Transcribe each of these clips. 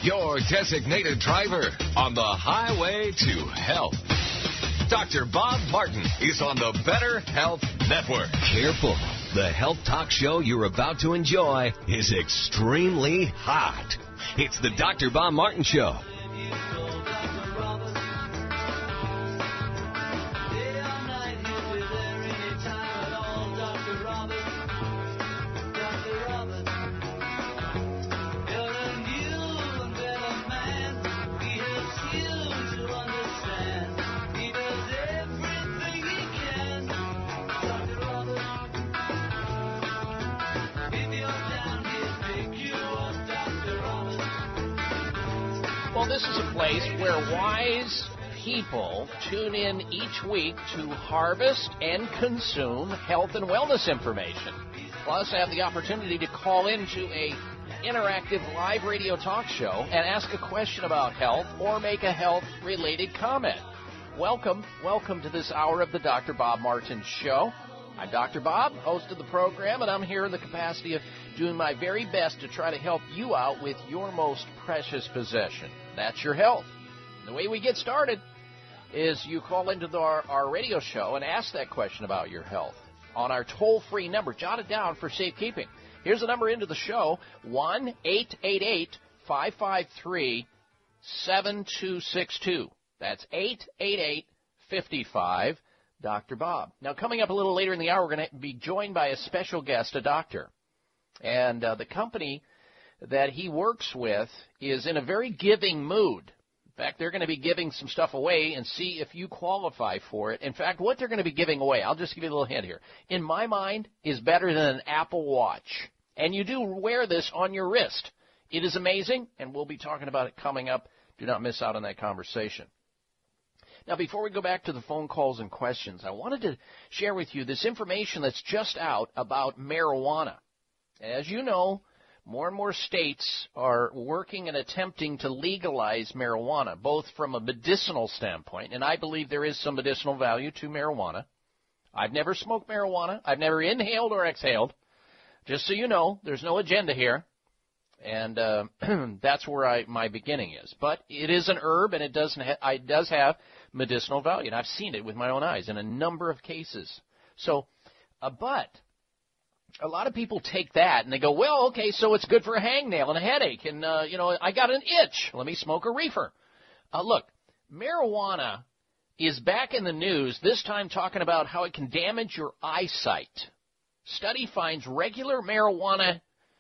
your designated driver on the highway to health. Dr. Bob Martin is on the Better Health Network. Careful. The health talk show you're about to enjoy is extremely hot. It's the Dr. Bob Martin Show. This is a place where wise people tune in each week to harvest and consume health and wellness information. Plus, have the opportunity to call into a interactive live radio talk show and ask a question about health or make a health-related comment. Welcome to this hour of the Dr. Bob Martin Show. I'm Dr. Bob, host of the program, and I'm here in the capacity of doing my very best to try to help you out with your most precious possession. That's your health. The way we get started is you call into our radio show and ask that question about your health on our toll-free number. Jot it down for safekeeping. Here's the number into the show, 1-888-553-7262. That's 888-55 Dr. Bob. Now, coming up a little later in the hour, we're going to be joined by a special guest, a doctor. And the company that he works with is in a very giving mood. In fact, they're going to be giving some stuff away and see if you qualify for it. In fact, what they're going to be giving away, I'll just give you a little hint here, in my mind, is better than an Apple Watch. And you do wear this on your wrist. It is amazing, and we'll be talking about it coming up. Do not miss out on that conversation. Now, before we go back to the phone calls and questions, I wanted to share with you this information that's just out about marijuana. As you know, more and more states are working and attempting to legalize marijuana, both from a medicinal standpoint, and I believe there is some medicinal value to marijuana. I've never smoked marijuana. I've never inhaled or exhaled. Just so you know, there's no agenda here, and that's where my beginning is. But it is an herb, and it does have medicinal value, and I've seen it with my own eyes in a number of cases. So, but a lot of people take that and they go, well, okay, so it's good for a hangnail and a headache, and I got an itch. Let me smoke a reefer. Look, marijuana is back in the news, this time talking about how it can damage your eyesight. Study finds regular marijuana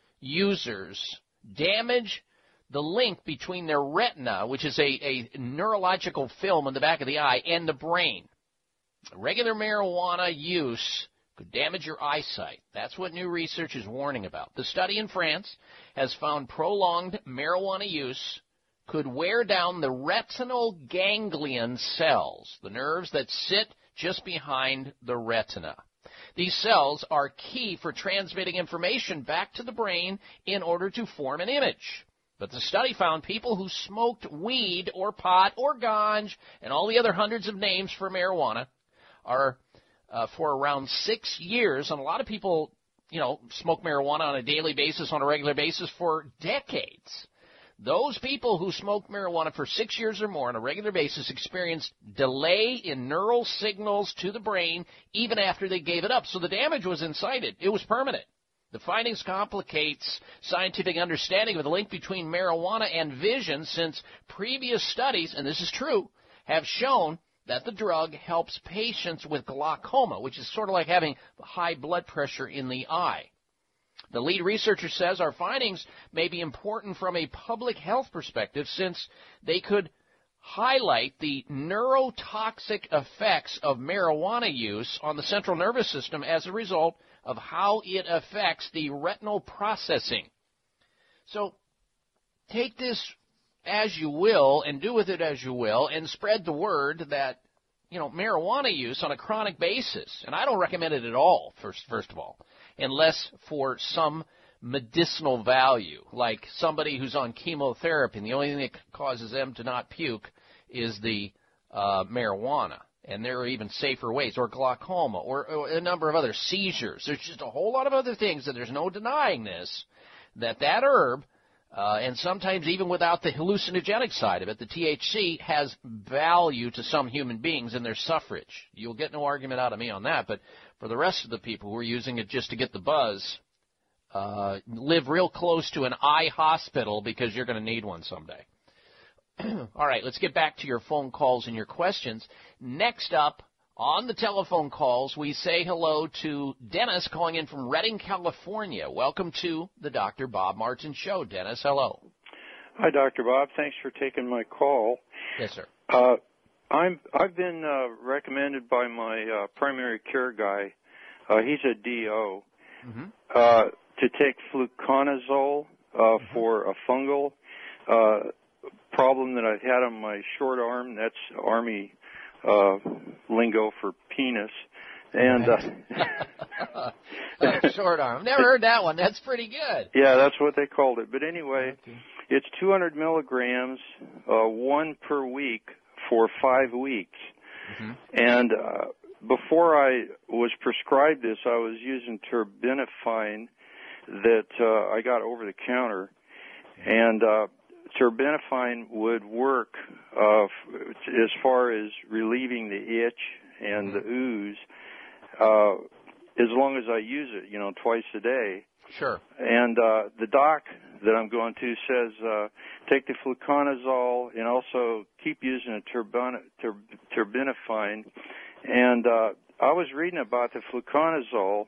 users damage the link between their retina, which is a neurological film in the back of the eye, and the brain. Regular marijuana use could damage your eyesight. That's what new research is warning about. The study in France has found prolonged marijuana use could wear down the retinal ganglion cells, the nerves that sit just behind the retina. These cells are key for transmitting information back to the brain in order to form an image. But the study found people who smoked weed or pot or ganj and all the other hundreds of names for marijuana are for around 6 years. And a lot of people, smoke marijuana on a daily basis, on a regular basis for decades. Those people who smoked marijuana for 6 years or more on a regular basis experienced delay in neural signals to the brain even after they gave it up. So the damage was incited. It was permanent. The findings complicates scientific understanding of the link between marijuana and vision, since previous studies, and this is true, have shown that the drug helps patients with glaucoma, which is sort of like having high blood pressure in the eye. The lead researcher says our findings may be important from a public health perspective, since they could highlight the neurotoxic effects of marijuana use on the central nervous system as a result of how it affects the retinal processing. So take this as you will and do with it as you will, and spread the word that, marijuana use on a chronic basis, and I don't recommend it at all, first of all, unless for some medicinal value, like somebody who's on chemotherapy, and the only thing that causes them to not puke is the marijuana. And there are even safer ways, or glaucoma, or a number of other seizures. There's just a whole lot of other things that there's no denying this, that herb And sometimes even without the hallucinogenic side of it, the THC has value to some human beings in their suffrage. You'll get no argument out of me on that, but for the rest of the people who are using it just to get the buzz, live real close to an eye hospital because you're going to need one someday. All right, let's get back to your phone calls and your questions. Next up on the telephone calls, we say hello to Dennis calling in from Redding, California. Welcome to the Dr. Bob Martin Show. Dennis, hello. Hi, Dr. Bob. Thanks for taking my call. Yes, sir. I've been recommended by my primary care guy. He's a DO. To take fluconazole for a fungal problem that I've had on my short arm. That's Army lingo for penis. And short arm. Never heard that one. That's pretty good. Yeah, that's what they called it. But anyway, it's 200 milligrams, one per week for 5 weeks. And before I was prescribed this, I was using terbinafine that I got over the counter, and terbinafine would work as far as relieving the itch and the ooze as long as I use it, twice a day. Sure. And the doc that I'm going to says take the fluconazole and also keep using a terbinafine. And I was reading about the fluconazole,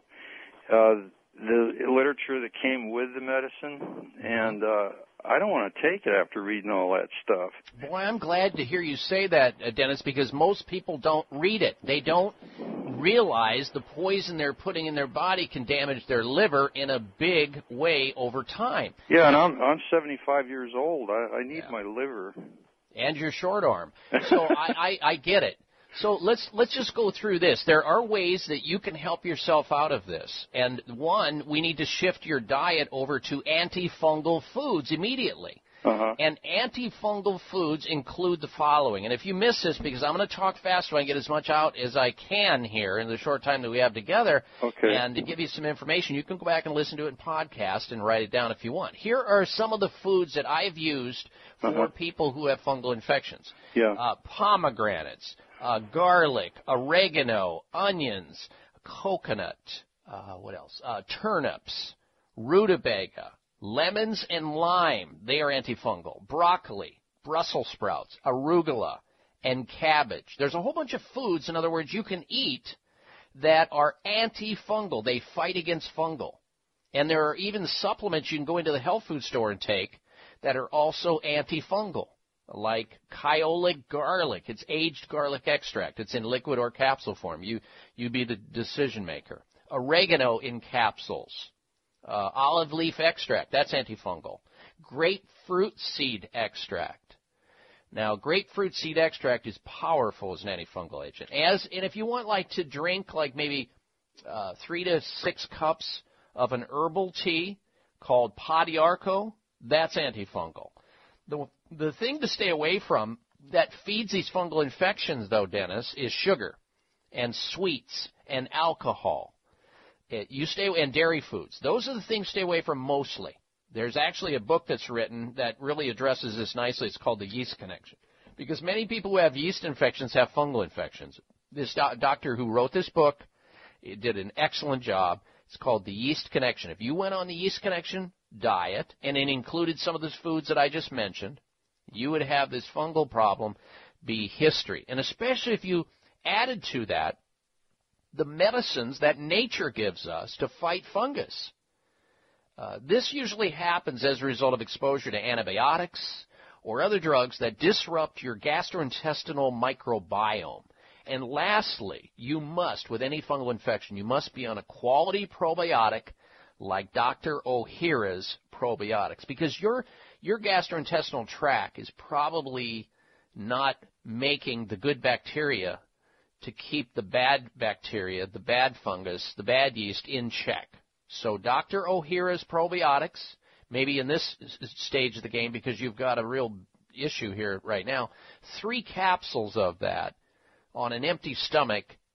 the literature that came with the medicine, and I don't want to take it after reading all that stuff. Boy, I'm glad to hear you say that, Dennis, because most people don't read it. They don't realize the poison they're putting in their body can damage their liver in a big way over time. Yeah, and I'm 75 years old. I need my liver. And your short arm. So I get it. So let's just go through this. There are ways that you can help yourself out of this. And one, we need to shift your diet over to antifungal foods immediately. And antifungal foods include the following. And if you miss this, because I'm going to talk fast so I can get as much out as I can here in the short time that we have together, and to give you some information, you can go back and listen to it in podcast and write it down if you want. Here are some of the foods that I've used for people who have fungal infections. Pomegranates, garlic, oregano, onions, coconut, what else? Turnips, rutabaga, lemons and lime, they are antifungal. Broccoli, Brussels sprouts, arugula, and cabbage. There's a whole bunch of foods, in other words, you can eat that are antifungal. They fight against fungal. And there are even supplements you can go into the health food store and take that are also antifungal, like Kyolic garlic. It's aged garlic extract. It's in liquid or capsule form. You be the decision maker. Oregano in capsules. Olive leaf extract, that's antifungal. Grapefruit seed extract. Now, grapefruit seed extract is powerful as an antifungal agent. And if you want to drink maybe 3 to 6 cups of an herbal tea called Padiarco, that's antifungal. The thing to stay away from that feeds these fungal infections, though, Dennis, is sugar and sweets and alcohol. And dairy foods. Those are the things to stay away from mostly. There's actually a book that's written that really addresses this nicely. It's called The Yeast Connection. Because many people who have yeast infections have fungal infections. This doctor who wrote this book did an excellent job. It's called The Yeast Connection. If you went on the Yeast Connection diet and it included some of those foods that I just mentioned, you would have this fungal problem be history. And especially if you added to that the medicines that nature gives us to fight fungus. This usually happens as a result of exposure to antibiotics or other drugs that disrupt your gastrointestinal microbiome. And lastly, you must, with any fungal infection, you must be on a quality probiotic like Dr. Ohhira's probiotics, because your gastrointestinal tract is probably not making the good bacteria to keep the bad bacteria, the bad fungus, the bad yeast in check. So Dr. Ohhira's probiotics, maybe in this stage of the game because you've got a real issue here right now, 3 capsules of that on an empty stomach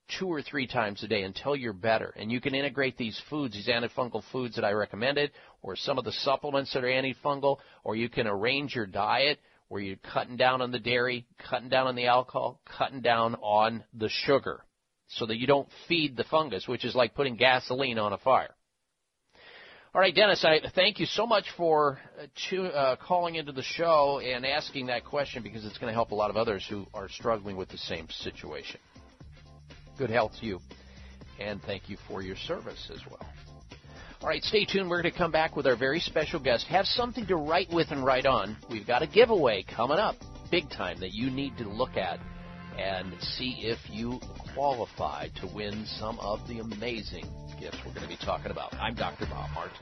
2 or 3 times a day until you're better. And you can integrate these foods, these antifungal foods that I recommended, or some of the supplements that are antifungal, or you can arrange your diet where you're cutting down on the dairy, cutting down on the alcohol, cutting down on the sugar so that you don't feed the fungus, which is like putting gasoline on a fire. All right, Dennis, I thank you so much for calling into the show and asking that question, because it's going to help a lot of others who are struggling with the same situation. Good health to you, and thank you for your service as well. All right, stay tuned. We're going to come back with our very special guest. Have something to write with and write on. We've got a giveaway coming up, big time, that you need to look at and see if you qualify to win some of the amazing gifts we're going to be talking about. I'm Dr. Bob Martin.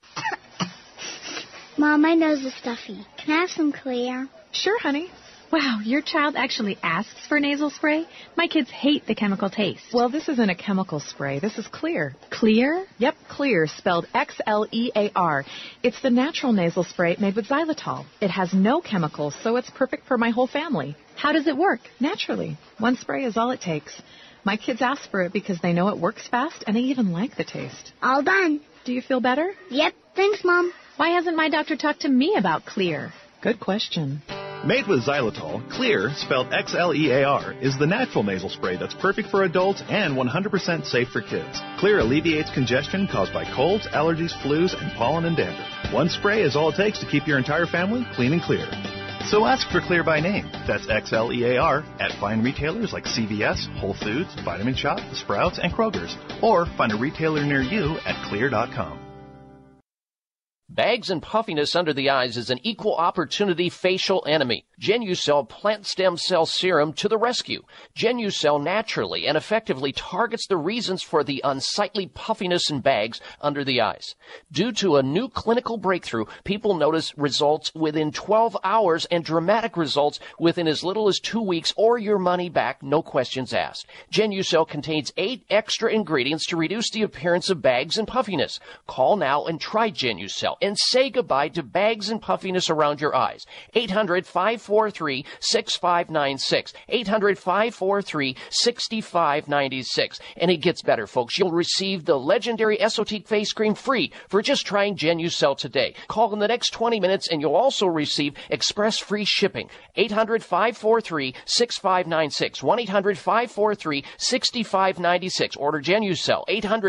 Mom, my nose is stuffy. Can I have some Clear? Sure, honey. Wow, your child actually asks for nasal spray? My kids hate the chemical taste. Well, this isn't a chemical spray. This is Clear. Clear? Yep, Clear, spelled Xlear. It's the natural nasal spray made with xylitol. It has no chemicals, so it's perfect for my whole family. How does it work? Naturally. One spray is all it takes. My kids ask for it because they know it works fast, and they even like the taste. All done. Do you feel better? Yep. Thanks, Mom. Why hasn't my doctor talked to me about Clear? Good question. Made with xylitol, Clear, spelled Xlear, is the natural nasal spray that's perfect for adults and 100% safe for kids. Clear alleviates congestion caused by colds, allergies, flus, and pollen and dandruff. One spray is all it takes to keep your entire family clean and clear. So ask for Clear by name. That's Xlear at fine retailers like CVS, Whole Foods, Vitamin Shoppe, Sprouts, and Kroger's. Or find a retailer near you at Clear.com. Bags and puffiness under the eyes is an equal opportunity facial enemy. Genucel Plant Stem Cell Serum to the rescue. Genucel naturally and effectively targets the reasons for the unsightly puffiness and bags under the eyes. Due to a new clinical breakthrough, people notice results within 12 hours and dramatic results within as little as 2 weeks, or your money back, no questions asked. Genucel contains 8 extra ingredients to reduce the appearance of bags and puffiness. Call now and try Genucel and say goodbye to bags and puffiness around your eyes. 800-543-6596. 800-543-6596. And it gets better, folks. You'll receive the legendary Esotique face cream free for just trying Genucel today. Call in the next 20 minutes and you'll also receive express free shipping. 800-543-6596. 1-800-543-6596. Order Genucel.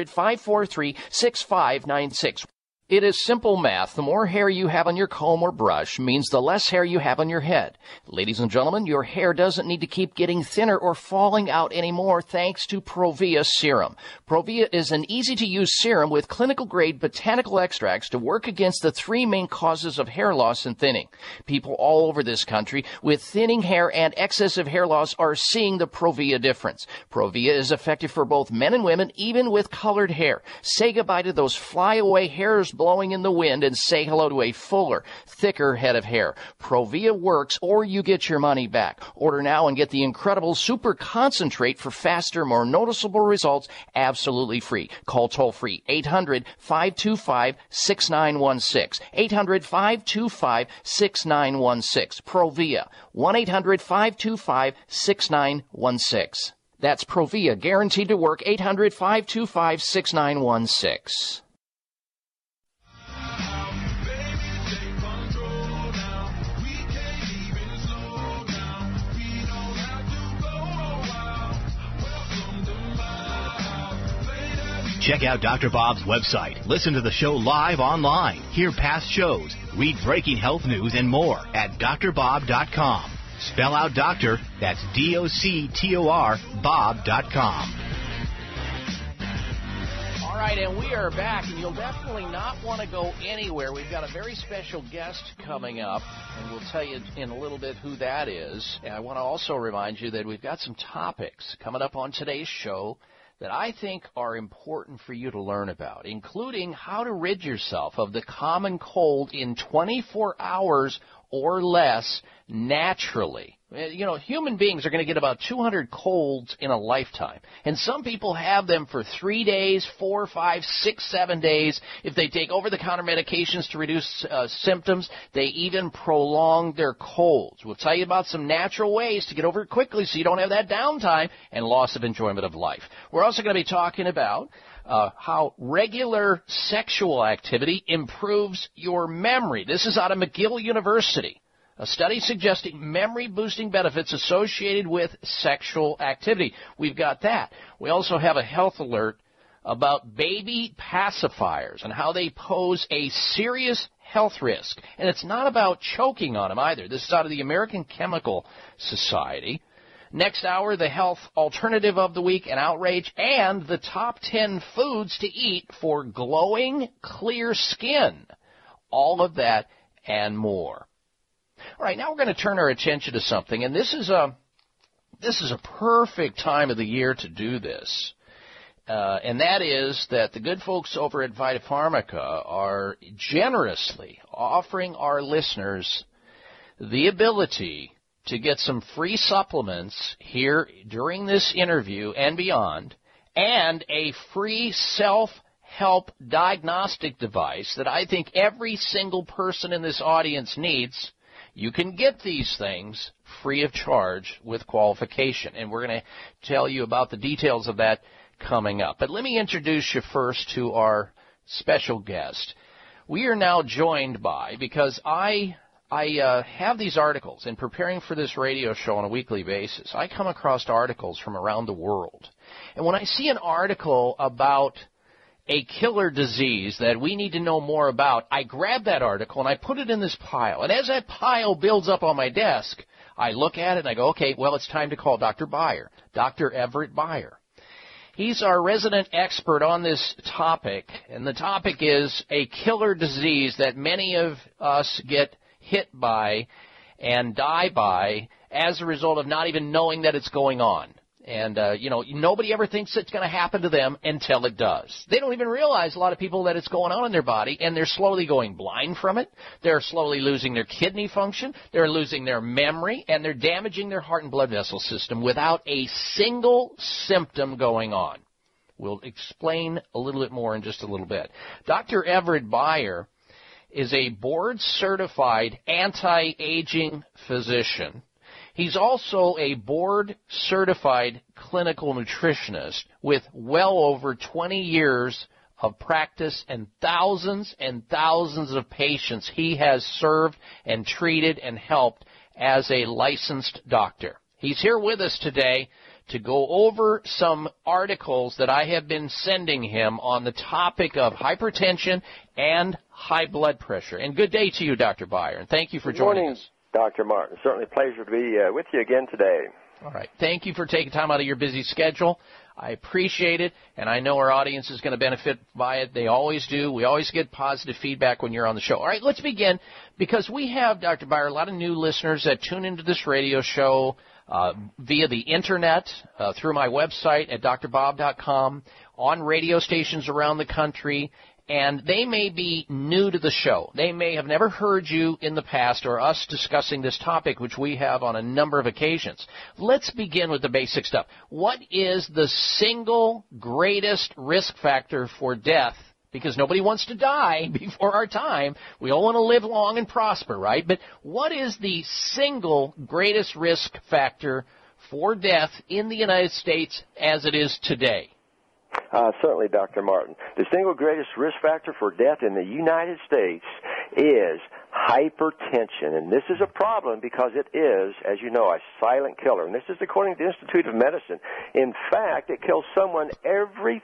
800-543-6596. It is simple math. The more hair you have on your comb or brush means the less hair you have on your head. Ladies and gentlemen, your hair doesn't need to keep getting thinner or falling out anymore thanks to Provia Serum. Provia is an easy-to-use serum with clinical-grade botanical extracts to work against the 3 main causes of hair loss and thinning. People all over this country with thinning hair and excessive hair loss are seeing the Provia difference. Provia is effective for both men and women, even with colored hair. Say goodbye to those flyaway hairs blowing in the wind and say hello to a fuller, thicker head of hair. Provia works, or you get your money back. Order now and get the incredible super concentrate for faster, more noticeable results absolutely free. Call toll-free 800-525-6916. 800-525-6916. Provia. 1-800-525-6916. That's Provia, guaranteed to work. 800-525-6916. Check out Dr. Bob's website. Listen to the show live online. Hear past shows. Read breaking health news and more at drbob.com. Spell out doctor. That's DOCTOR Bob.com. All right, and we are back, and you'll definitely not want to go anywhere. We've got a very special guest coming up, and we'll tell you in a little bit who that is. And I want to also remind you that we've got some topics coming up on today's show that I think are important for you to learn about, including how to rid yourself of the common cold in 24 hours or less naturally. You know, human beings are going to get about 200 colds in a lifetime. And some people have them for 3 days, 4, 5, 6, 7 days. If they take over-the-counter medications to reduce symptoms, they even prolong their colds. We'll tell you about some natural ways to get over it quickly so you don't have that downtime and loss of enjoyment of life. We're also going to be talking about how regular sexual activity improves your memory. This is out of McGill University. A study suggesting memory-boosting benefits associated with sexual activity. We've got that. We also have a health alert about baby pacifiers and how they pose a serious health risk. And it's not about choking on them either. This is out of the American Chemical Society. Next hour, the health alternative of the week and outrage, and the top 10 foods to eat for glowing, clear skin. All of that and more. All right, now we're going to turn our attention to something, and this is a perfect time of the year to do this, and that is that the good folks over at VitaPharmica are generously offering our listeners the ability to get some free supplements here during this interview and beyond, and a free self-help diagnostic device that I think every single person in this audience needs. You can get these things free of charge with qualification, and we're going to tell you about the details of that coming up. But let me introduce you first to our special guest. We are now joined by, because I have these articles, in preparing for this radio show on a weekly basis, I come across articles from around the world. And when I see an article about a killer disease that we need to know more about, I grab that article and I put it in this pile. And as that pile builds up on my desk, I look at it and I go, okay, well, it's time to call Dr. Beyer, Dr. Everett Beyer. He's our resident expert on this topic, and the topic is a killer disease that many of us get hit by and die by as a result of not even knowing that it's going on. And, nobody ever thinks it's going to happen to them until it does. They don't even realize, a lot of people, that it's going on in their body, and they're slowly going blind from it. They're slowly losing their kidney function. They're losing their memory, and they're damaging their heart and blood vessel system without a single symptom going on. We'll explain a little bit more in just a little bit. Dr. Everett Beyer is a board-certified anti-aging physician. He's also a board-certified clinical nutritionist with well over 20 years of practice and thousands of patients he has served and treated and helped as a licensed doctor. He's here with us today to go over some articles that I have been sending him on the topic of hypertension and high blood pressure. And good day to you, Dr. Beyer, and thank you for joining us. Dr. Martin, certainly a pleasure to be with you again today. All right. Thank you for taking time out of your busy schedule. I appreciate it, and I know our audience is going to benefit by it. They always do. We always get positive feedback when you're on the show. All right, let's begin, because we have, Dr. Beyer, a lot of new listeners that tune into this radio show via the Internet, through my website at drbob.com, on radio stations around the country, and they may be new to the show. They may have never heard you in the past or us discussing this topic, which we have on a number of occasions. Let's begin with the basic stuff. What is the single greatest risk factor for death? Because nobody wants to die before our time. We all want to live long and prosper, right? But what is the single greatest risk factor for death in the United States as it is today? Certainly, Dr. Martin. The single greatest risk factor for death in the United States is hypertension. And this is a problem because it is, as you know, a silent killer. And this is according to the Institute of Medicine. In fact, it kills someone every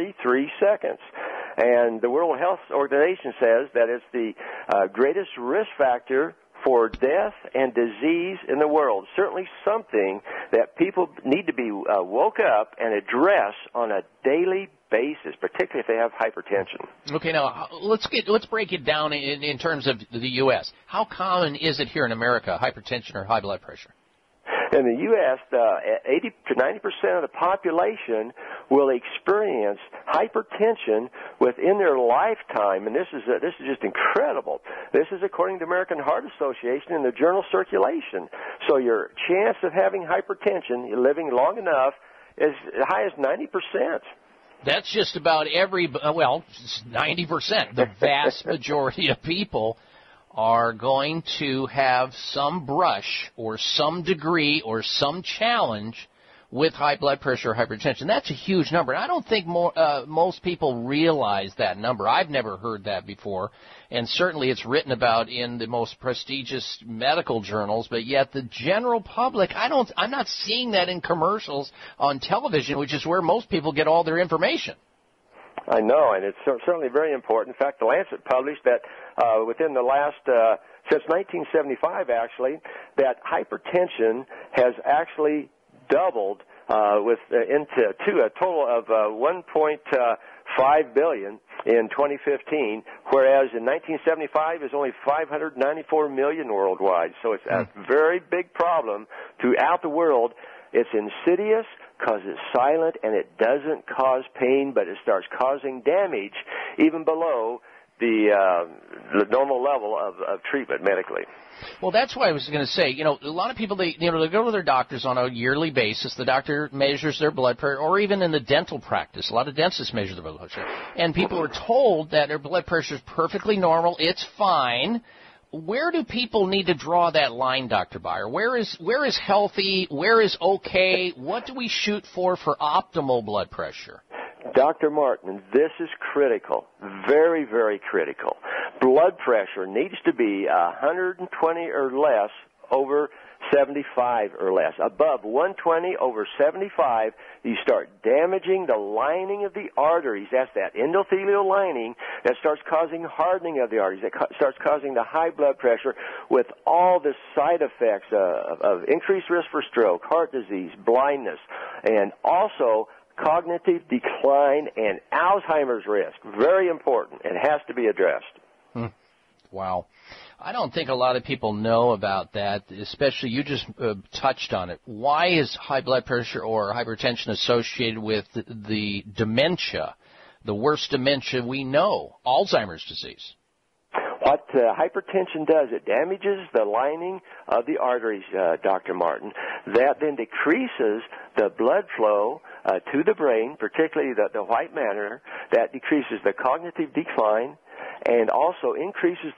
33 seconds. And the World Health Organization says that it's the greatest risk factor for death and disease in the world. Certainly something that people need to be woke up and address on a daily basis, particularly if they have hypertension. Okay, now let's break it down in terms of the U.S. How common is it here in America, hypertension or high blood pressure? In the U.S., 80 to 90% of the population will experience hypertension within their lifetime, and this is just incredible. This is according to the American Heart Association in the journal Circulation. So your chance of having hypertension, living long enough, is as high as 90%. That's just about 90%. The vast majority of people are going to have some brush or some degree or some challenge with high blood pressure or hypertension. That's a huge number. And I don't think most people realize that number. I've never heard that before. And certainly it's written about in the most prestigious medical journals, but yet the general public, I'm not seeing that in commercials on television, which is where most people get all their information. I know, and it's certainly very important. In fact, The Lancet published that within the last, since 1975 actually, that hypertension has actually doubled to a total of 1.5 billion in 2015, whereas in 1975 it was only 594 million worldwide. So it's a very big problem throughout the world. It's insidious because it's silent and it doesn't cause pain, but it starts causing damage even below the normal level of treatment medically. Well, that's why I was going to say, a lot of people, they go to their doctors on a yearly basis. The doctor measures their blood pressure, or even in the dental practice. A lot of dentists measure their blood pressure. And people are told that their blood pressure is perfectly normal. It's fine. Where do people need to draw that line, Dr. Beyer? Where is healthy? Where is okay? What do we shoot for optimal blood pressure? Dr. Martin, this is critical, very, very critical. Blood pressure needs to be 120 or less over 75 or less. Above 120 over 75, you start damaging the lining of the arteries. That's that endothelial lining that starts causing hardening of the arteries. That starts causing the high blood pressure with all the side effects of increased risk for stroke, heart disease, blindness, and also cognitive decline and Alzheimer's risk. Very important. It has to be addressed. Wow. I don't think a lot of people know about that, especially you just touched on it. Why is high blood pressure or hypertension associated with the dementia, the worst dementia we know, Alzheimer's disease? What hypertension does, it damages the lining of the arteries, Dr. Martin. That then decreases the blood flow to the brain, particularly the white matter. That decreases the cognitive decline and also increases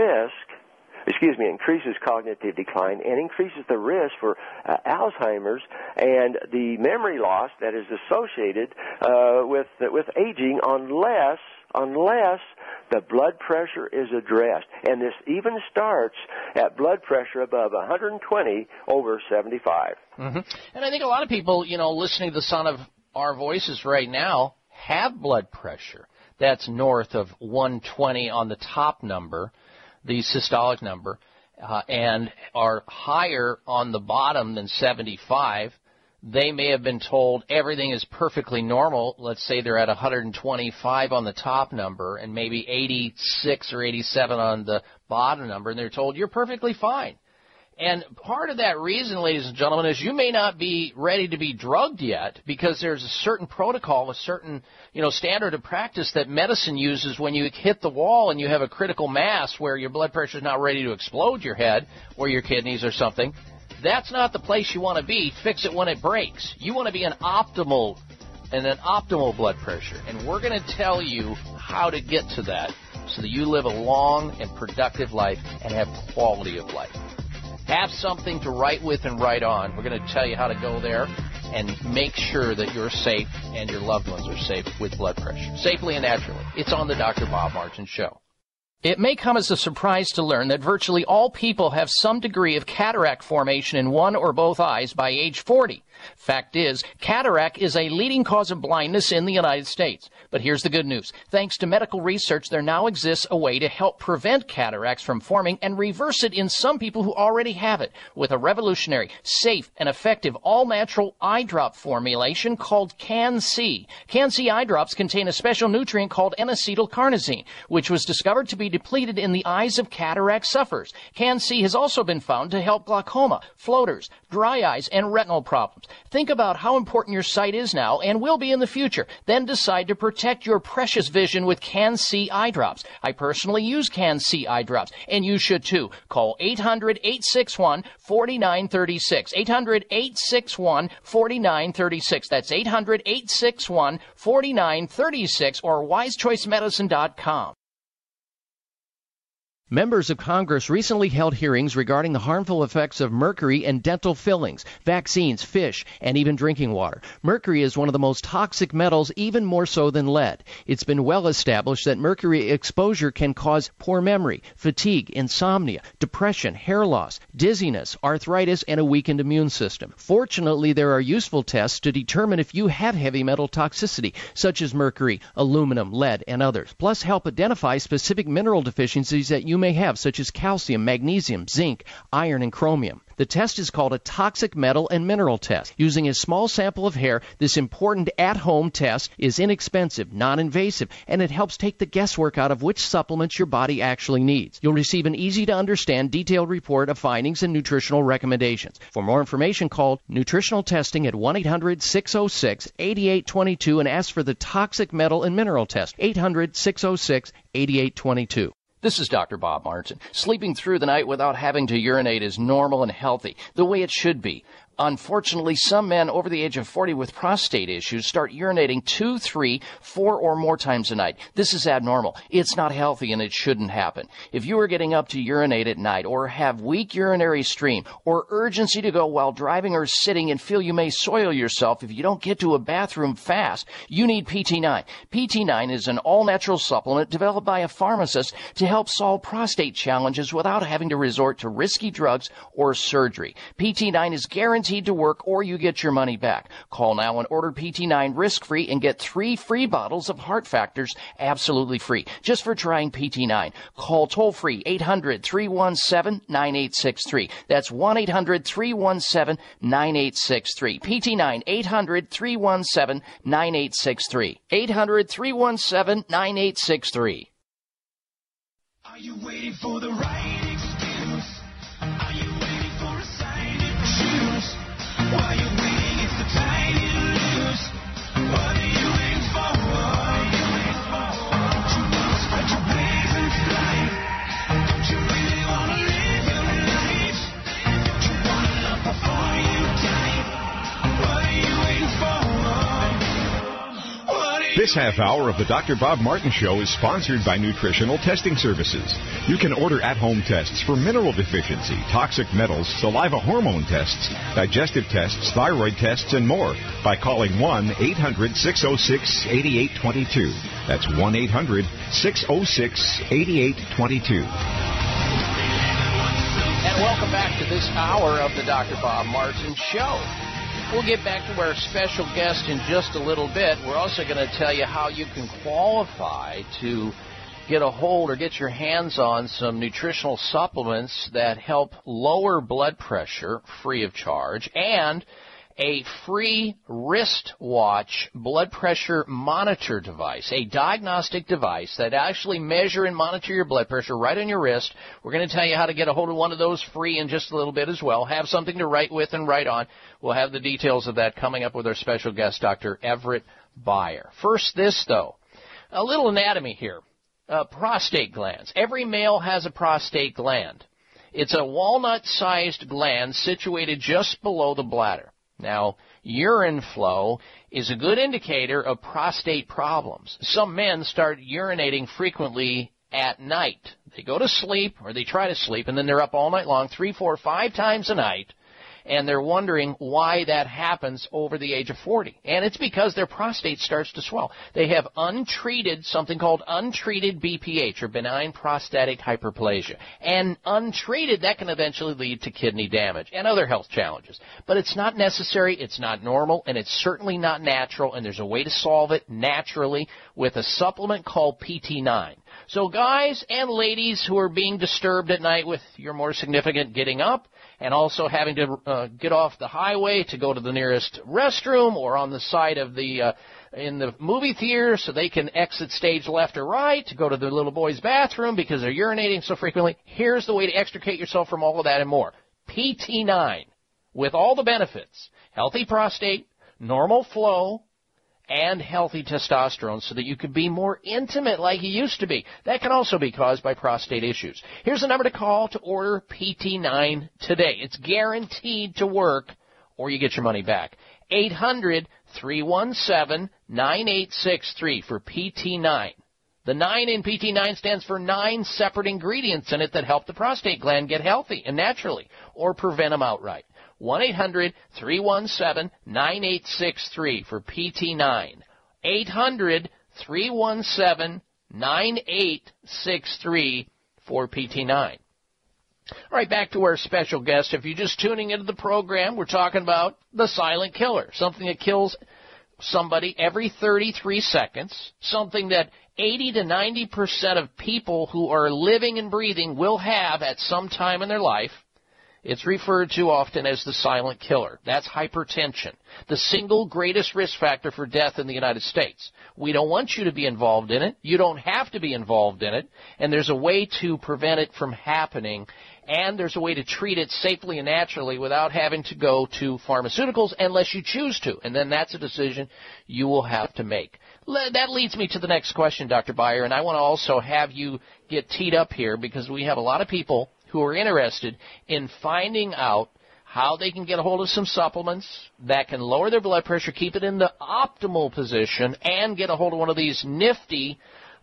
cognitive decline and increases the risk for Alzheimer's and the memory loss that is associated with aging unless the blood pressure is addressed. And this even starts at blood pressure above 120 over 75. Mm-hmm. And I think a lot of people, listening to the sound of our voices right now have blood pressure that's north of 120 on the top number, the systolic number, and are higher on the bottom than 75. They may have been told everything is perfectly normal. Let's say they're at 125 on the top number and maybe 86 or 87 on the bottom number, and they're told you're perfectly fine. And part of that reason, ladies and gentlemen, is you may not be ready to be drugged yet because there's a certain protocol, a certain, standard of practice that medicine uses when you hit the wall and you have a critical mass where your blood pressure is not ready to explode your head or your kidneys or something. That's not the place you want to be. Fix it when it breaks. You want to be an optimal blood pressure. And we're going to tell you how to get to that so that you live a long and productive life and have quality of life. Have something to write with and write on. We're going to tell you how to go there and make sure that you're safe and your loved ones are safe with blood pressure, safely and naturally. It's on the Dr. Bob Martin Show. It may come as a surprise to learn that virtually all people have some degree of cataract formation in one or both eyes by age 40. Fact is, cataract is a leading cause of blindness in the United States. But here's the good news. Thanks to medical research, there now exists a way to help prevent cataracts from forming and reverse it in some people who already have it with a revolutionary, safe, and effective all-natural eye drop formulation called Can-C. Can-C eye drops contain a special nutrient called N-acetylcarnosine, which was discovered to be depleted in the eyes of cataract sufferers. Can-C has also been found to help glaucoma, floaters, dry eyes, and retinal problems. Think about how important your sight is now and will be in the future. Then decide to protect your precious vision with Can-C eye drops. I personally use Can-C eye drops, and you should too. Call 800-861-4936. 800-861-4936. That's 800-861-4936 or wisechoicemedicine.com. Members of Congress recently held hearings regarding the harmful effects of mercury in dental fillings, vaccines, fish, and even drinking water. Mercury is one of the most toxic metals, even more so than lead. It's been well established that mercury exposure can cause poor memory, fatigue, insomnia, depression, hair loss, dizziness, arthritis, and a weakened immune system. Fortunately, there are useful tests to determine if you have heavy metal toxicity, such as mercury, aluminum, lead, and others, plus help identify specific mineral deficiencies that you may have, such as calcium, magnesium, zinc, iron, and chromium. The test is called a toxic metal and mineral test. Using a small sample of hair, this important at-home test is inexpensive, non-invasive, and it helps take the guesswork out of which supplements your body actually needs. You'll receive an easy-to-understand, detailed report of findings and nutritional recommendations. For more information, call nutritional testing at 1-800-606-8822 and ask for the toxic metal and mineral test. 800-606-8822. This is Dr. Bob Martin. Sleeping through the night without having to urinate is normal and healthy, the way it should be. Unfortunately, some men over the age of 40 with prostate issues start urinating 2, 3, 4 or more times a night. This is abnormal. It's not healthy and it shouldn't happen. If you are getting up to urinate at night or have weak urinary stream or urgency to go while driving or sitting and feel you may soil yourself if you don't get to a bathroom fast, you need PT9. PT9 is an all-natural supplement developed by a pharmacist to help solve prostate challenges without having to resort to risky drugs or surgery. PT9 is guaranteed to work or you get your money back. Call now and order PT9 risk-free and get 3 free bottles of Heart Factors absolutely free just for trying PT9. Call toll-free 800-317-9863. That's 1-800-317-9863. PT9 800-317-9863. 800-317-9863. Are you waiting for the right excuse? Are you waiting for a sign in the shoes? While you're waiting, it's the time you lose. What are you waiting for? Don't you want to spread your wings and fly? Don't you really want to live your life? Don't you want to love before you die? What are you waiting for? This half hour of the Dr. Bob Martin Show is sponsored by Nutritional Testing Services. You can order at-home tests for mineral deficiency, toxic metals, saliva hormone tests, digestive tests, thyroid tests, and more by calling 1-800-606-8822. That's 1-800-606-8822. And welcome back to this hour of the Dr. Bob Martin Show. We'll get back to our special guest in just a little bit. We're also going to tell you how you can qualify to get a hold or get your hands on some nutritional supplements that help lower blood pressure free of charge, and a free wristwatch blood pressure monitor device, a diagnostic device that actually measure and monitor your blood pressure right on your wrist. We're going to tell you how to get a hold of one of those free in just a little bit as well. Have something to write with and write on. We'll have the details of that coming up with our special guest, Dr. Everett Beyer. First, this, though, a little anatomy here. Prostate glands. Every male has a prostate gland. It's a walnut-sized gland situated just below the bladder. Now, urine flow is a good indicator of prostate problems. Some men start urinating frequently at night. They go to sleep, or they try to sleep, and then they're up all night long, 3, 4, 5 times a night, and they're wondering why that happens over the age of 40. And it's because their prostate starts to swell. They have untreated, something called untreated BPH, or benign prostatic hyperplasia. And untreated, that can eventually lead to kidney damage and other health challenges. But it's not necessary, it's not normal, and it's certainly not natural, and there's a way to solve it naturally with a supplement called PT9. So guys and ladies who are being disturbed at night with your more significant getting up, and also having to get off the highway to go to the nearest restroom or on the side of the in the movie theater so they can exit stage left or right to go to their little boy's bathroom because they're urinating so frequently. Here's the way to extricate yourself from all of that and more. PT9, with all the benefits, healthy prostate, normal flow, and healthy testosterone so that you can be more intimate like you used to be. That can also be caused by prostate issues. Here's the number to call to order PT9 today. It's guaranteed to work or you get your money back. 800-317-9863 for PT9. The 9 in PT9 stands for 9 separate ingredients in it that help the prostate gland get healthy and naturally or prevent them outright. 1-800-317-9863 for PT9. 800-317-9863 for PT9. All right, back to our special guest. If you're just tuning into the program, we're talking about the silent killer, something that kills somebody every 33 seconds, something that 80 to 90% of people who are living and breathing will have at some time in their life. It's referred to often as the silent killer. That's hypertension, the single greatest risk factor for death in the United States. We don't want you to be involved in it. You don't have to be involved in it. And there's a way to prevent it from happening. And there's a way to treat it safely and naturally without having to go to pharmaceuticals unless you choose to. And then that's a decision you will have to make. That leads me to the next question, Dr. Beyer. And I want to also have you get teed up here because we have a lot of people who are interested in finding out how they can get a hold of some supplements that can lower their blood pressure, keep it in the optimal position, and get a hold of one of these nifty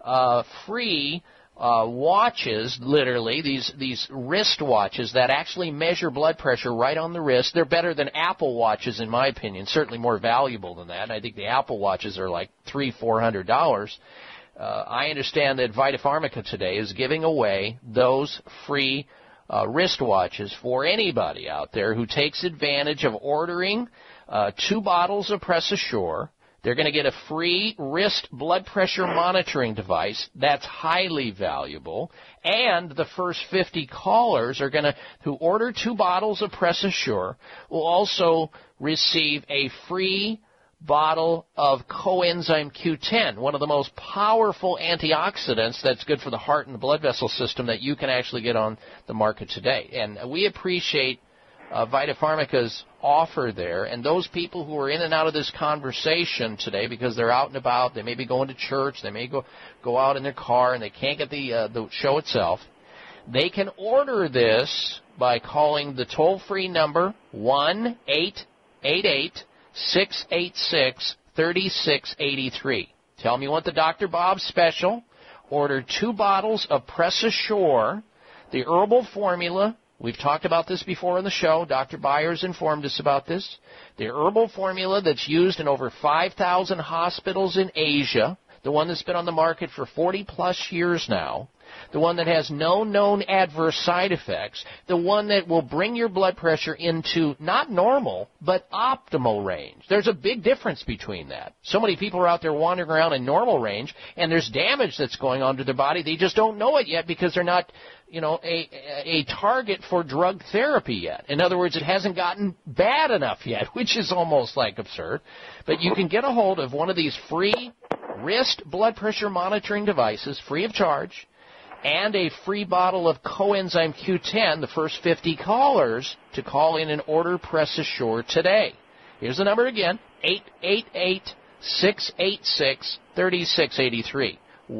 free watches, literally, these wrist watches that actually measure blood pressure right on the wrist. They're better than Apple watches, in my opinion, certainly more valuable than that. I think the Apple watches are like $300-400. I understand that Vitapharmica today is giving away those free wristwatches for anybody out there who takes advantage of ordering 2 bottles of Press Assure. They're going to get a free wrist blood pressure monitoring device that's highly valuable. And the first 50 callers are going to, who order 2 bottles of Press Assure, will also receive a free bottle of coenzyme Q10, one of the most powerful antioxidants that's good for the heart and the blood vessel system that you can actually get on the market today. And we appreciate Vitapharmica's offer there, and those people who are in and out of this conversation today because they're out and about, they may be going to church, they may go out in their car and they can't get the show itself, they can order this by calling the toll-free number 1-888-686-3683. Tell them you want the Dr. Bob special. Order 2 bottles of Press Assure, the herbal formula. We've talked about this before on the show. Dr. Byers informed us about this. The herbal formula that's used in over 5,000 hospitals in Asia, the one that's been on the market for 40-plus years now, the one that has no known adverse side effects, the one that will bring your blood pressure into not normal, but optimal range. There's a big difference between that. So many people are out there wandering around in normal range, and there's damage that's going on to their body. They just don't know it yet because they're not, a target for drug therapy yet. In other words, it hasn't gotten bad enough yet, which is almost like absurd. But you can get a hold of one of these free wrist blood pressure monitoring devices, free of charge, and a free bottle of coenzyme Q10, the first 50 callers to call in and order Press Assure today. Here's the number again, 888-686-3683.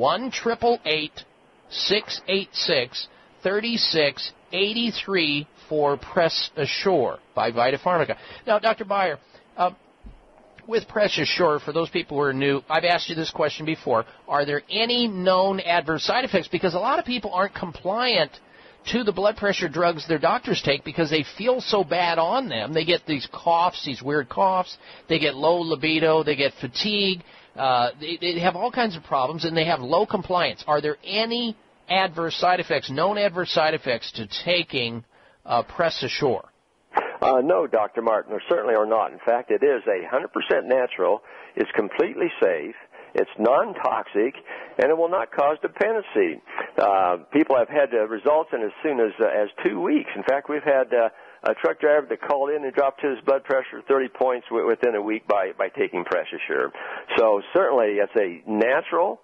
1-888-686-3683 for Press Assure by Vitapharmica. Now, Dr. Beyer, with Press Assure, for those people who are new, I've asked you this question before. Are there any known adverse side effects? Because a lot of people aren't compliant to the blood pressure drugs their doctors take because they feel so bad on them. They get these coughs, these weird coughs. They get low libido. They get fatigue. They have all kinds of problems, and they have low compliance. Are there any adverse side effects, known adverse side effects to taking Press Assure? No, Dr. Martin, there certainly are not. In fact, it is 100% natural. It's completely safe. it's non-toxic, and it will not cause dependency. People have had results in as soon as 2 weeks. In fact, we've had a truck driver that called in and dropped his blood pressure 30 points within a week by taking PreciSure. So certainly it's a natural,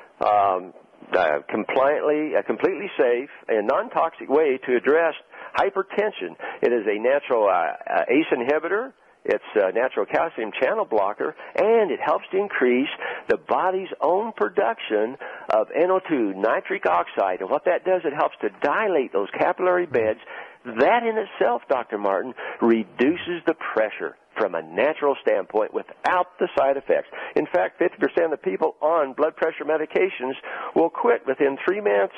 completely safe and non-toxic way to address hypertension. It is a natural ACE inhibitor. It's a natural calcium channel blocker, and it helps to increase the body's own production of NO2, nitric oxide. And what that does, it helps to dilate those capillary beds. That in itself, Dr. Martin, reduces the pressure from a natural standpoint without the side effects. In fact, 50% of the people on blood pressure medications will quit within 3 months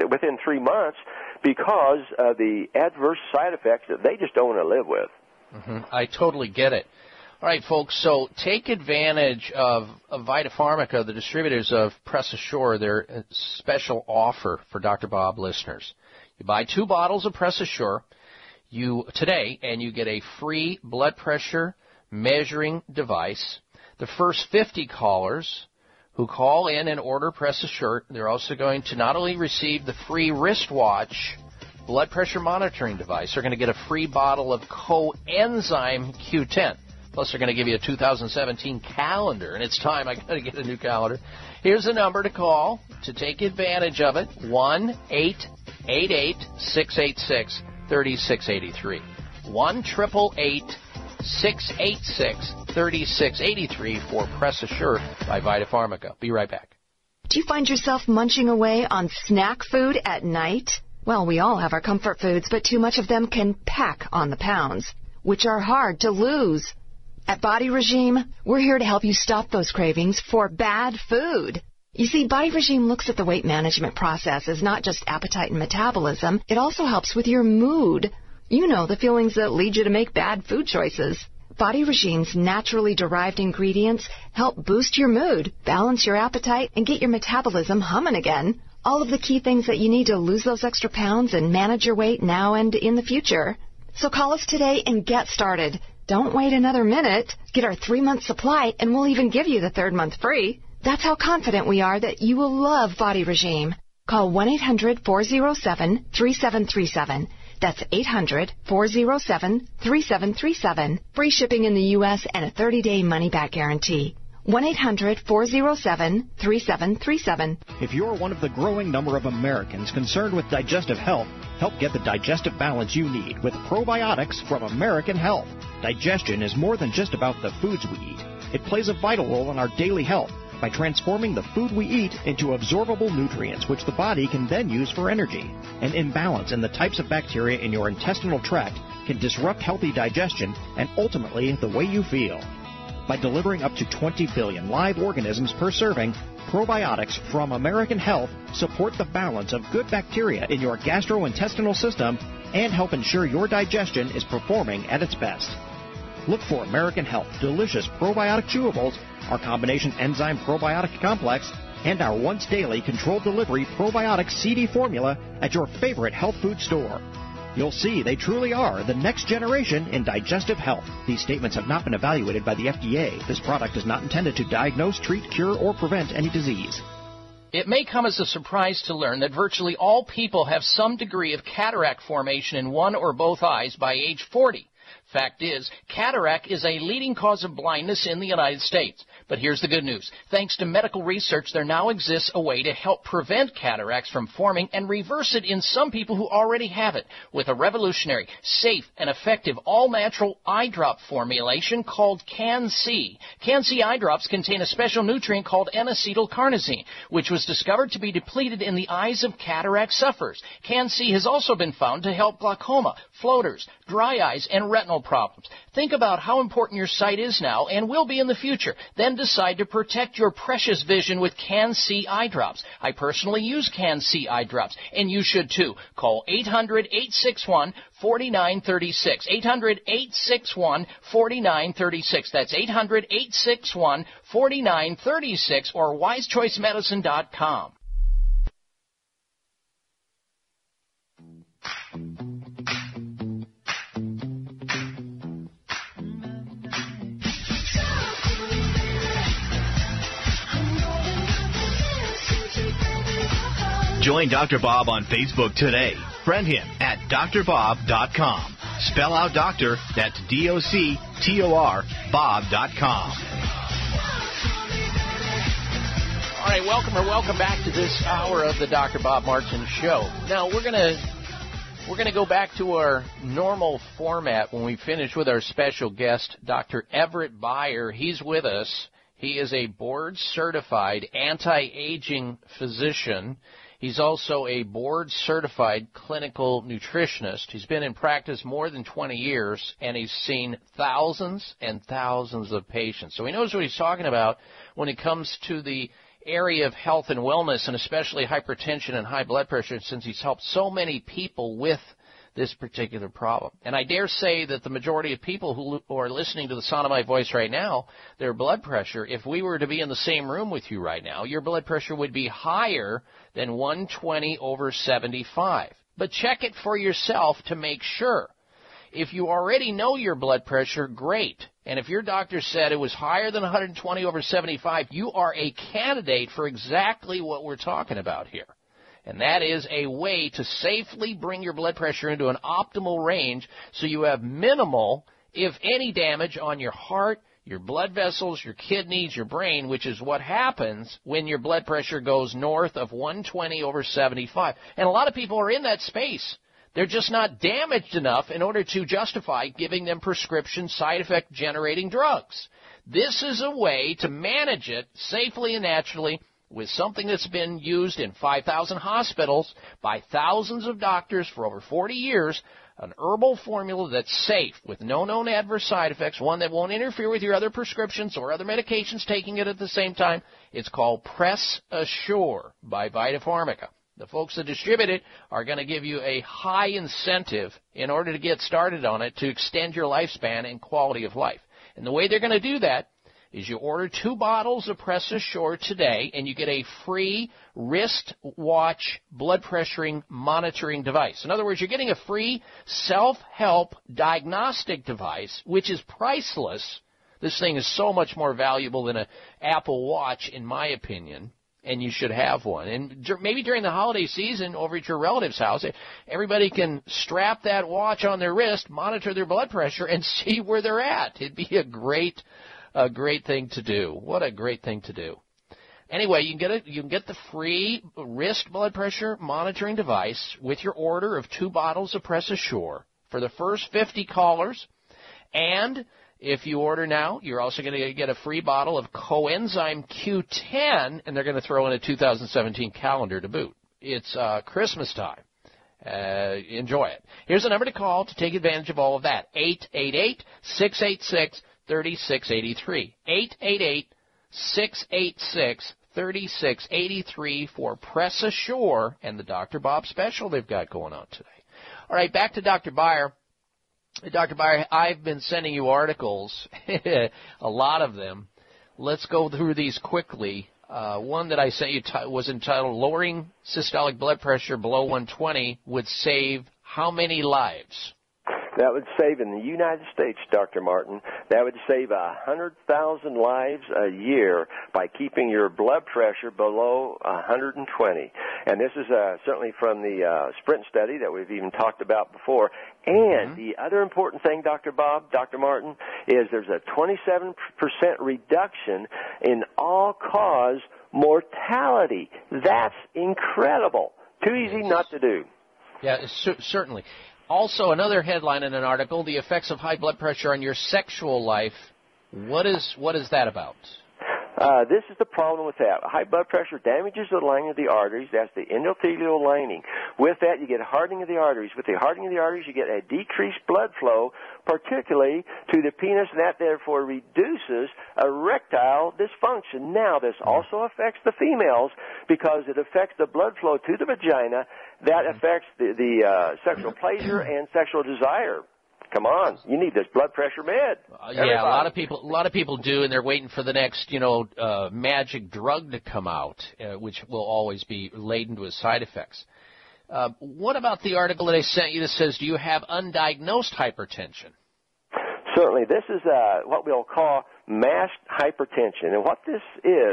because of the adverse side effects that they just don't want to live with. Mm-hmm. I totally get it. All right, folks, so take advantage of VitaPharmica, the distributors of PreciSure, their special offer for Dr. Bob listeners. You buy 2 bottles of PreciSure today, and you get a free blood pressure measuring device. The first 50 callers who call in and order PreciSure, they're also going to not only receive the free wristwatch blood pressure monitoring device, they're going to get a free bottle of Coenzyme Q10. Plus, they're going to give you a 2017 calendar, and it's time. I got to get a new calendar. Here's the number to call to take advantage of it: 1-888-686-3683. 1-888-686-3683 for PreciSure by VitaPharmica. Be right back. Do you find yourself munching away on snack food at night? Well, we all have our comfort foods, but too much of them can pack on the pounds, which are hard to lose. At Body Regime, we're here to help you stop those cravings for bad food. You see, Body Regime looks at the weight management process as not just appetite and metabolism. It also helps with your mood. You know, the feelings that lead you to make bad food choices. Body Regime's naturally derived ingredients help boost your mood, balance your appetite, and get your metabolism humming again. All of the key things that you need to lose those extra pounds and manage your weight now and in the future. So call us today and get started. Don't wait another minute. Get our 3-month supply, and we'll even give you the 3rd month free. That's how confident we are that you will love Body Regime. Call 1-800-407-3737. That's 800-407-3737. Free shipping in the U.S. and a 30-day money-back guarantee. 1-800-407-3737. If you're one of the growing number of Americans concerned with digestive health, help get the digestive balance you need with probiotics from American Health. Digestion is more than just about the foods we eat. It plays a vital role in our daily health by transforming the food we eat into absorbable nutrients, which the body can then use for energy. An imbalance in the types of bacteria in your intestinal tract can disrupt healthy digestion and ultimately the way you feel. By delivering up to 20 billion live organisms per serving, probiotics from American Health support the balance of good bacteria in your gastrointestinal system and help ensure your digestion is performing at its best. Look for American Health delicious probiotic chewables, our combination enzyme probiotic complex, and our once daily controlled delivery probiotic CD formula at your favorite health food store. You'll see they truly are the next generation in digestive health. These statements have not been evaluated by the FDA. This product is not intended to diagnose, treat, cure, or prevent any disease. It may come as a surprise to learn that virtually all people have some degree of cataract formation in one or both eyes by age 40. Fact is, cataract is a leading cause of blindness in the United States. But here's the good news. Thanks to medical research, there now exists a way to help prevent cataracts from forming and reverse it in some people who already have it with a revolutionary, safe, and effective all-natural eye drop formulation called Can-C. Can-C eye drops contain a special nutrient called N-acetylcarnosine, which was discovered to be depleted in the eyes of cataract sufferers. Can-C has also been found to help glaucoma, floaters, dry eyes, and retinal problems. Think about how important your sight is now and will be in the future. Then decide to protect your precious vision with Can-C eye drops. I personally use Can-C eye drops, and you should too. Call 800-861-4936. 800-861-4936. That's 800-861-4936 or wisechoicemedicine.com. Join Dr. Bob on Facebook today. Friend him at drbob.com. Spell out doctor, that's D-O-C-T-O-R, Bob.com. All right, welcome back to this hour of the Dr. Bob Martin Show. Now, we're gonna go back to our normal format when we finish with our special guest, Dr. Everett Beyer. He's with us. He is a board-certified anti-aging physician. He's also a board-certified clinical nutritionist. He's been in practice more than 20 years, and he's seen thousands and thousands of patients. So he knows what he's talking about when it comes to the area of health and wellness, and especially hypertension and high blood pressure, since he's helped so many people with this particular problem. And I dare say that the majority of people who are listening to the sound of my voice right now, their blood pressure, if we were to be in the same room with you right now, your blood pressure would be higher than 120/75. But check it for yourself to make sure. If you already know your blood pressure, great. And if your doctor said it was higher than 120/75, you are a candidate for exactly what we're talking about here. And that is a way to safely bring your blood pressure into an optimal range so you have minimal, if any, damage on your heart, your blood vessels, your kidneys, your brain, which is what happens when your blood pressure goes north of 120/75. And a lot of people are in that space. They're just not damaged enough in order to justify giving them prescription side effect generating drugs. This is a way to manage it safely and naturally with something that's been used in 5,000 hospitals by thousands of doctors for over 40 years, an herbal formula that's safe with no known adverse side effects, one that won't interfere with your other prescriptions or other medications taking it at the same time. It's called Press Assure by VitaPharmica. The folks that distribute it are going to give you a high incentive in order to get started on it to extend your lifespan and quality of life. And the way they're going to do that is you order 2 bottles of Press Assure today, and you get a free wrist watch blood pressuring monitoring device. In other words, you're getting a free self-help diagnostic device, which is priceless. This thing is so much more valuable than an Apple Watch, in my opinion. And you should have one. And maybe during the holiday season over at your relative's house, everybody can strap that watch on their wrist, monitor their blood pressure, and see where they're at. It'd be a great thing to do. What a great thing to do. Anyway, you can get the free wrist blood pressure monitoring device with your order of 2 bottles of Press Assure for the first 50 callers. And if you order now, you're also going to get a free bottle of Coenzyme Q10, and they're going to throw in a 2017 calendar to boot. It's Christmas time. Enjoy it. Here's the number to call to take advantage of all of that. 888-686-3683. 888-686-3683 for Press Assure and the Dr. Bob special they've got going on today. All right, back to Dr. Beyer. Dr. Beyer, I've been sending you articles, a lot of them. Let's go through these quickly. One that I sent you was entitled, Lowering Systolic Blood Pressure Below 120 Would Save How Many Lives? That would save, in the United States, Dr. Martin, that would save 100,000 lives a year by keeping your blood pressure below 120. And this is certainly from the SPRINT study that we've even talked about before. And the other important thing, Dr. Bob, Dr. Martin, is there's a 27% reduction in all-cause mortality. That's incredible. Too easy not to do. Yeah, certainly. Also, another headline in an article, the effects of high blood pressure on your sexual life. What is that about? This is the problem with that. High blood pressure damages the lining of the arteries. That's the endothelial lining. With that, you get hardening of the arteries. With the hardening of the arteries, you get a decreased blood flow, particularly to the penis, and that therefore reduces erectile dysfunction. Now, this also affects the females because it affects the blood flow to the vagina. That affects the sexual pleasure and sexual desire. Come on, you need this blood pressure med. Yeah, a lot of people do, and they're waiting for the next, magic drug to come out, which will always be laden with side effects. What about the article that I sent you that says, do you have undiagnosed hypertension? Certainly. This is what we'll call masked hypertension. And what this is,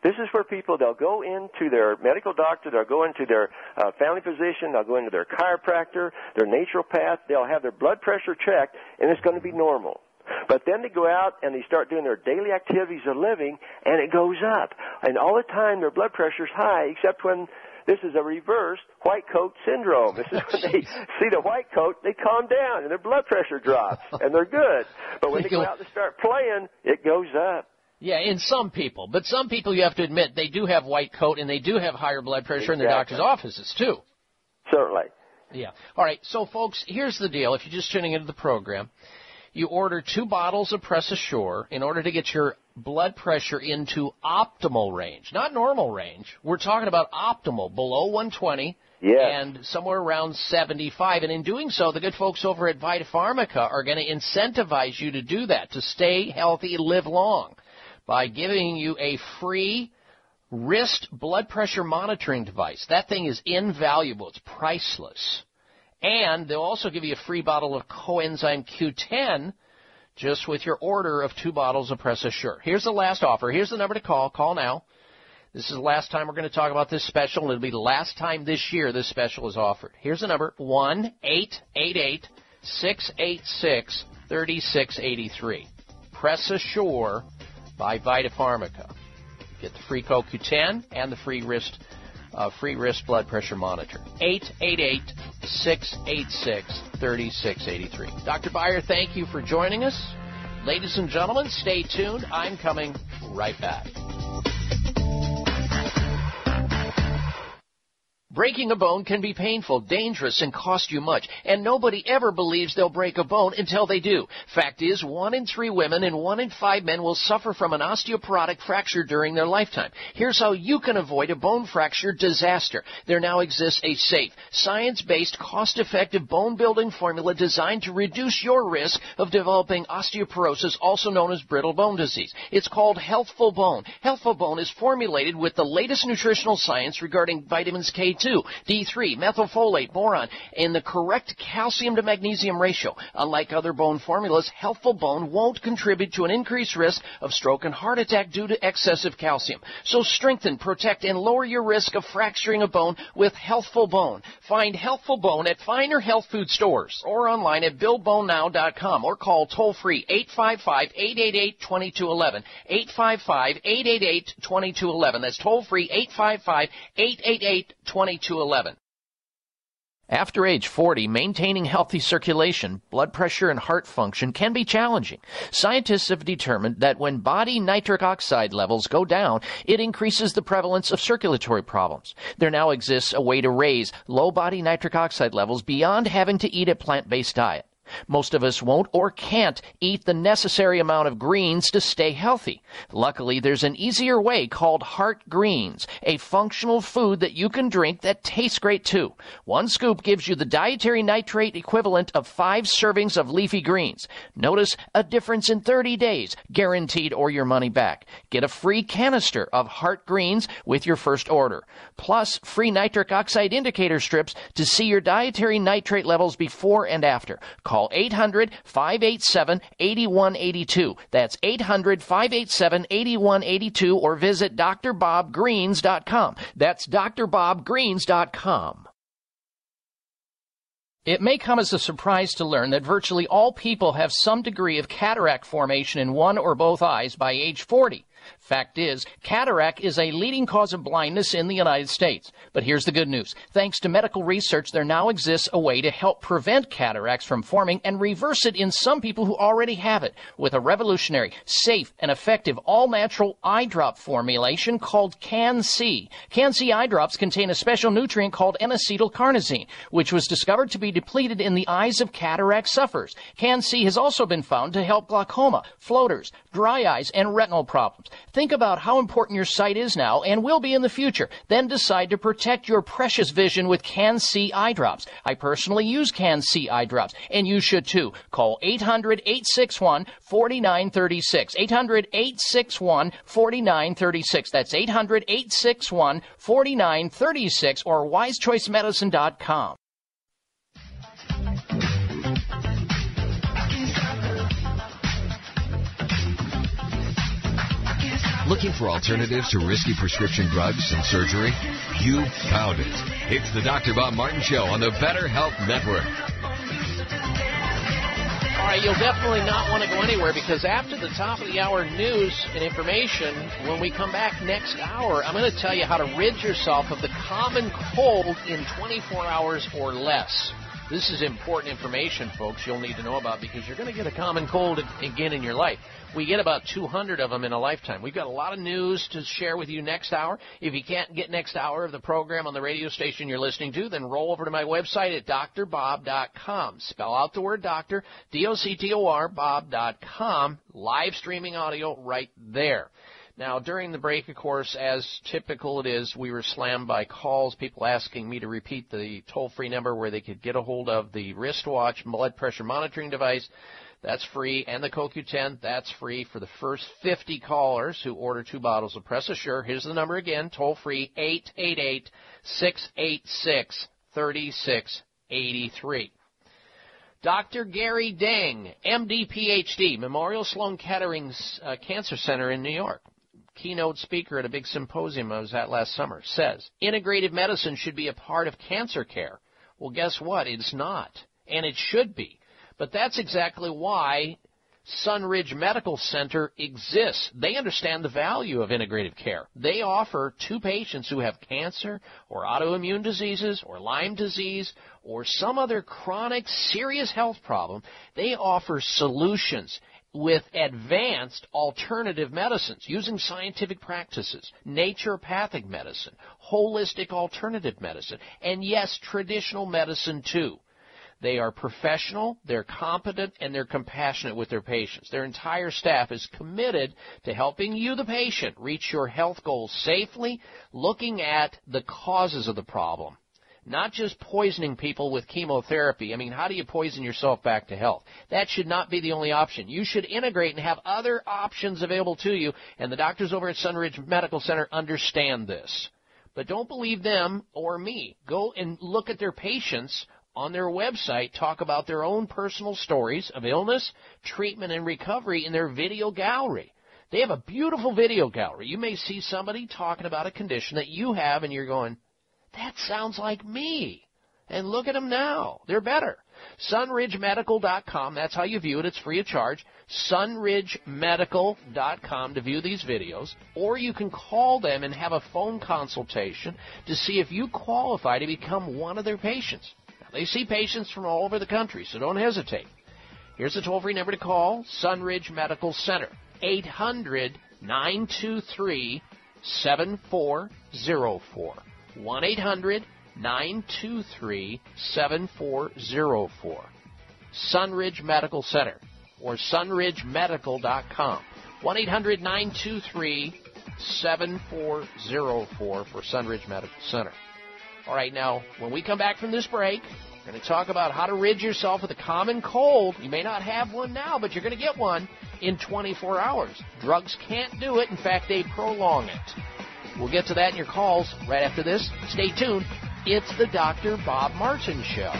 This is where people, they'll go into their medical doctor, they'll go into their family physician, they'll go into their chiropractor, their naturopath, they'll have their blood pressure checked, and it's going to be normal. But then they go out and they start doing their daily activities of living, and it goes up. And all the time their blood pressure's high, except when this is a reverse white coat syndrome. This is when they see the white coat, they calm down, and their blood pressure drops, and they're good. But when they go out and start playing, it goes up. Yeah, in some people. But some people, you have to admit, they do have white coat, and they do have higher blood pressure in their doctor's offices, too. Certainly. Yeah. All right, so, folks, here's the deal. If you're just tuning into the program, you order 2 bottles of Press Assure in order to get your blood pressure into optimal range, not normal range. We're talking about optimal, below 120 and somewhere around 75. And in doing so, the good folks over at Vita Pharmica are going to incentivize you to do that, to stay healthy and live long, by giving you a free wrist blood pressure monitoring device. That thing is invaluable. It's priceless. And they'll also give you a free bottle of Coenzyme Q10 just with your order of 2 bottles of Press Assure. Here's the last offer. Here's the number to call. Call now. This is the last time we're going to talk about this special, and it'll be the last time this year this special is offered. Here's the number, 1-888-686-3683. Press Assure by Vita Pharmica. Get the free CoQ10 and the free wrist blood pressure monitor. 888-686-3683. Dr. Beyer, thank you for joining us. Ladies and gentlemen, stay tuned. I'm coming right back. Breaking a bone can be painful, dangerous, and cost you much, and nobody ever believes they'll break a bone until they do. Fact is, 1 in 3 women and 1 in 5 men will suffer from an osteoporotic fracture during their lifetime. Here's how you can avoid a bone fracture disaster. There now exists a safe, science-based, cost-effective bone-building formula designed to reduce your risk of developing osteoporosis, also known as brittle bone disease. It's called Healthful Bone. Healthful Bone is formulated with the latest nutritional science regarding vitamins K2, D3, methylfolate, boron, and the correct calcium to magnesium ratio. Unlike other bone formulas, Healthful Bone won't contribute to an increased risk of stroke and heart attack due to excessive calcium. So strengthen, protect, and lower your risk of fracturing a bone with Healthful Bone. Find Healthful Bone at finer health food stores or online at BuildBoneNow.com or call toll-free 855-888-2211. 855-888-2211. That's toll-free 855-888-2211. After age 40, maintaining healthy circulation, blood pressure, and heart function can be challenging. Scientists have determined that when body nitric oxide levels go down, it increases the prevalence of circulatory problems. There now exists a way to raise low body nitric oxide levels beyond having to eat a plant-based diet. Most of us won't or can't eat the necessary amount of greens to stay healthy. Luckily, there's an easier way called Heart Greens, a functional food that you can drink that tastes great too. 1 scoop gives you the dietary nitrate equivalent of 5 servings of leafy greens. Notice a difference in 30 days, guaranteed or your money back. Get a free canister of Heart Greens with your first order, plus free nitric oxide indicator strips to see your dietary nitrate levels before and after. Call 800-587-8182. That's 800-587-8182 or visit drbobgreens.com. That's drbobgreens.com. It may come as a surprise to learn that virtually all people have some degree of cataract formation in one or both eyes by age 40. Fact is, cataract is a leading cause of blindness in the United States. But here's the good news. Thanks to medical research, there now exists a way to help prevent cataracts from forming and reverse it in some people who already have it with a revolutionary, safe, and effective all-natural eye drop formulation called Can-C. Can-C eye drops contain a special nutrient called N-acetylcarnosine, which was discovered to be depleted in the eyes of cataract sufferers. Can-C has also been found to help glaucoma, floaters, dry eyes, and retinal problems. Think about how important your sight is now and will be in the future. Then decide to protect your precious vision with Can-C eye drops. I personally use Can-C eye drops, and you should too. Call 800-861-4936. 800-861-4936. That's 800-861-4936 or wisechoicemedicine.com. Looking for alternatives to risky prescription drugs and surgery? You found it. It's the Dr. Bob Martin Show on the Better Health Network. All right, you'll definitely not want to go anywhere, because after the top of the hour news and information, when we come back next hour, I'm going to tell you how to rid yourself of the common cold in 24 hours or less. This is important information, folks, you'll need to know about, because you're going to get a common cold again in your life. We get about 200 of them in a lifetime. We've got a lot of news to share with you next hour. If you can't get next hour of the program on the radio station you're listening to, then roll over to my website at drbob.com. Spell out the word doctor, D-O-C-T-O-R, bob.com. Live streaming audio right there. Now, during the break, of course, as typical it is, we were slammed by calls, people asking me to repeat the toll-free number where they could get a hold of the wristwatch blood pressure monitoring device. That's free. And the CoQ10, that's free for the first 50 callers who order 2 bottles of Press Assure. Here's the number again, toll-free, 888-686-3683. Dr. Gary Deng, MD, PhD, Memorial Sloan Kettering Cancer Center in New York, keynote speaker at a big symposium I was at last summer, says integrative medicine should be a part of cancer care. Well, guess what? It's not, and it should be. But that's exactly why Sunridge Medical Center exists. They understand the value of integrative care. They offer to patients who have cancer or autoimmune diseases or Lyme disease or some other chronic serious health problem, they offer solutions with advanced alternative medicines using scientific practices, naturopathic medicine, holistic alternative medicine, and yes, traditional medicine too. They are professional, they're competent, and they're compassionate with their patients. Their entire staff is committed to helping you, the patient, reach your health goals safely, looking at the causes of the problem. Not just poisoning people with chemotherapy. I mean, how do you poison yourself back to health? That should not be the only option. You should integrate and have other options available to you, and the doctors over at Sunridge Medical Center understand this. But don't believe them or me. Go and look at their patients on their website, talk about their own personal stories of illness, treatment, and recovery in their video gallery. They have a beautiful video gallery. You may see somebody talking about a condition that you have, and you're going, that sounds like me. And look at them now. They're better. SunridgeMedical.com. That's how you view it. It's free of charge. SunridgeMedical.com to view these videos. Or you can call them and have a phone consultation to see if you qualify to become one of their patients. Now, they see patients from all over the country, so don't hesitate. Here's the toll-free number to call, Sunridge Medical Center, 800-923-7404. 1-800-923-7404. Sunridge Medical Center or sunridgemedical.com. 1-800-923-7404 for Sunridge Medical Center. All right, now, when we come back from this break, we're going to talk about how to rid yourself of the common cold. You may not have one now, but you're going to get one in 24 hours. Drugs can't do it. In fact, they prolong it. We'll get to that in your calls right after this. Stay tuned. It's the Dr. Bob Martin Show.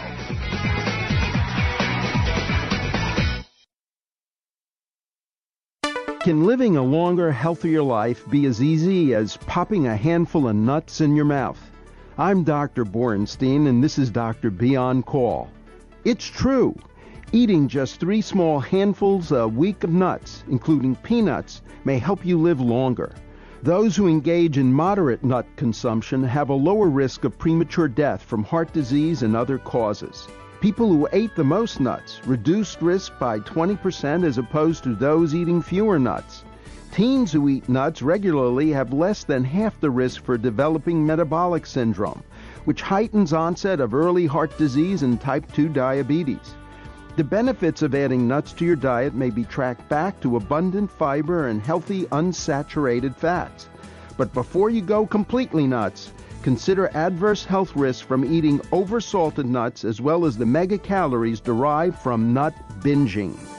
Can living a longer, healthier life be as easy as popping a handful of nuts in your mouth? I'm Dr. Borenstein, and this is Dr. B on Call. It's true. Eating just 3 small handfuls a week of nuts, including peanuts, may help you live longer. Those who engage in moderate nut consumption have a lower risk of premature death from heart disease and other causes. People who ate the most nuts reduced risk by 20% as opposed to those eating fewer nuts. Teens who eat nuts regularly have less than half the risk for developing metabolic syndrome, which heightens onset of early heart disease and type 2 diabetes. The benefits of adding nuts to your diet may be tracked back to abundant fiber and healthy unsaturated fats. But before you go completely nuts, consider adverse health risks from eating oversalted nuts as well as the megacalories derived from nut binging.